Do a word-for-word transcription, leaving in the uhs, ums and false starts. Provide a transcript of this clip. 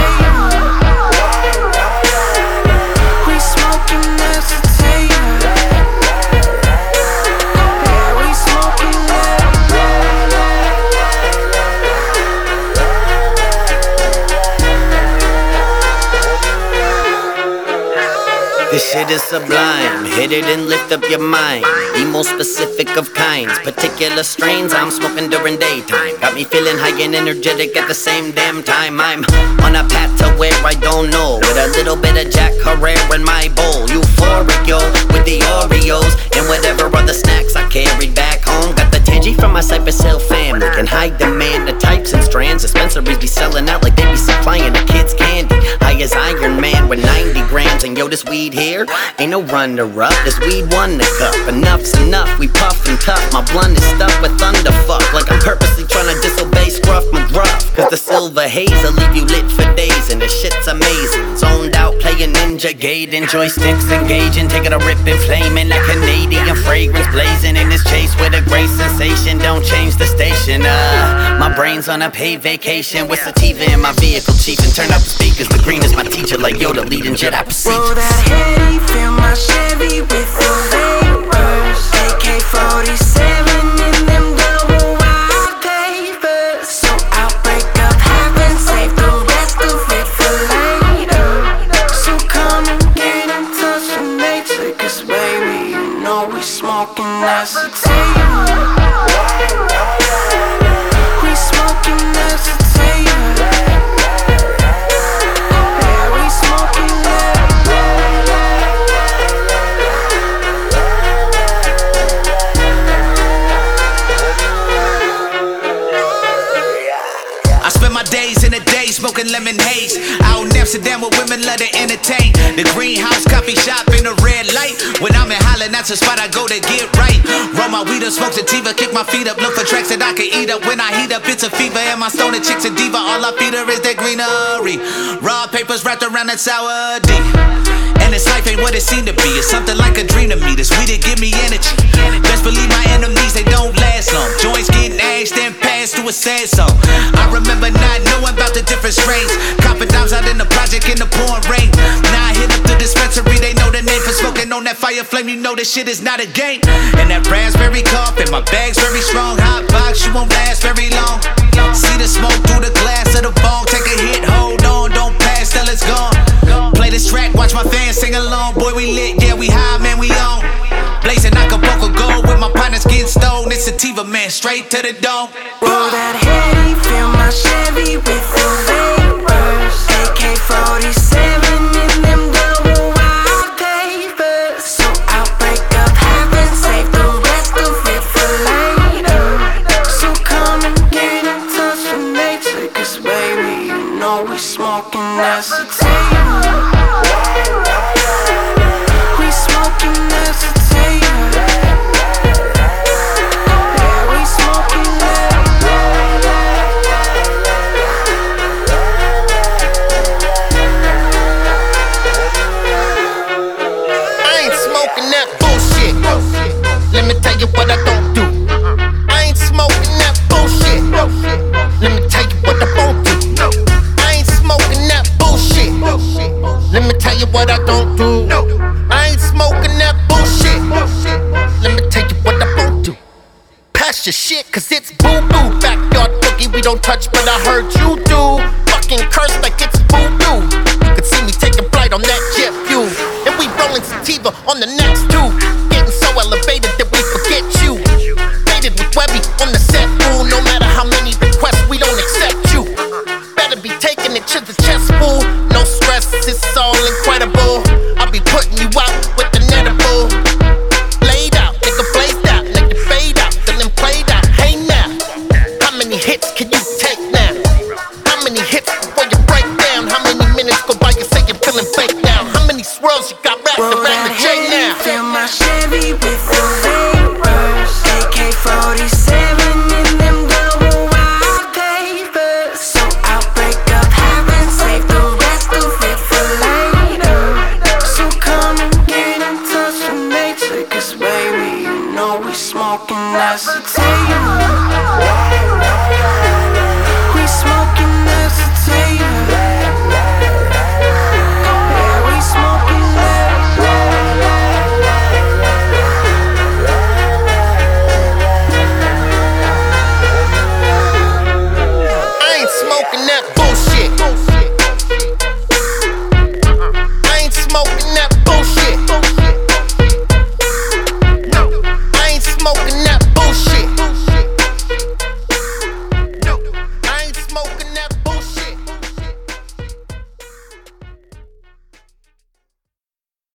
This shit is sublime, hit it and lift up your mind. The most specific of kinds, particular strains I'm smoking during daytime. Got me feeling high and energetic at the same damn time. I'm on a path to where I don't know, with a little bit of Jack Herrera in my bowl. Euphoric, yo, with the Oreos and whatever other snacks I carried back home. Got the Tangy from my Cypress Hill family, in high demand, the types and strands. Dispensaries be selling out like they be supplying the kids candy. High as Iron Man with ninety grams, and yo, this weed here ain't no runner-up. This weed won the cup. Enough's enough, we puff and tough. My blunt is stuffed with thunderfuck, like I'm purposely trying to disobey Scruff McGruff. Cause the silver haze will leave you lit for days, and the shit's amazing. Zoned out, playing Ninja Gaiden, joysticks engaging, taking a rip and flaming. That Canadian fragrance blazing in this chase with a great sensation. Don't change the station, uh my brain's on a paid vacation with sativa in my vehicle, chief. And turn up the speakers, the green is my teacher, like Yoda leading Jedi procedures. Roll that heady, fill my Chevy with the vapors. A K forty-seven in them double wide papers. So I'll break up half and save the rest of it for later. So come and get in touch with nature, cause baby, you know we smoking that sativa. We smoking that sativa. Yeah, we smoking that. I spend my days in the day smoking lemon haze. Out in Amsterdam with women love to entertain. The greenhouse coffee shop in the red light. When I'm in Holland, that's the spot I go to get right. Roll my weed up, smoke sativa, kick my feet up. Look for tracks that I can eat up. When I heat up, it's a fever. And my stoner chicks a diva. All I feed her is that greenery. Raw papers wrapped around that sour D. And this life ain't what it seemed to be. It's something like a dream to me. This weed, it give me energy. Best believe my enemies, they don't last long. Joints getting aged, then passed to a sad song. I remember not knowing about the different strains. Copping dimes out in the project in the pouring rain. Now I hit up the dispensary, they know the name for smoking on that fire flame. You know this shit is not a game. And that raspberry cough, and my bag's very strong. Hot box, you won't last very long. See the smoke through the glass of the bong. Take a hit, hold on, don't pass till it's gone. Play this track, watch my fans sing along. Boy, we lit, yeah, we high, man, we on. Blazing Acapulco gold with my partners getting stoned. It's sativa, man, straight to the dome. Roll that heady, fill my Chevy with the vapors. A K forty-seven in them double wide papers. So I'll break up half and save the rest of it for later. So come and get in touch with nature, cause baby, you know we smoking that sativa. We smoking that sativa. Yeah, we smoking that. I ain't smoking that bullshit. Let me tell you what I don't do. I ain't smoking that bullshit. Let me tell you what I won't do. I ain't smoking that bullshit. Let me tell you what I don't do. I ain't smoking that bullshit. Let me tell you what I won't do. Pass your shit, cause it's boo-boo. Backyard boogie we don't touch, but I heard you do. Fucking curse like it's voodoo. You could see me taking flight on that jet fuel. And we rolling sativa on the next two. Getting so elevated that we forget you. Faded with Webby on the set, fool. No matter how many requests, we don't accept you. Better be taking it to the chest, fool. No stress, it's all incredible. I'll be putting you out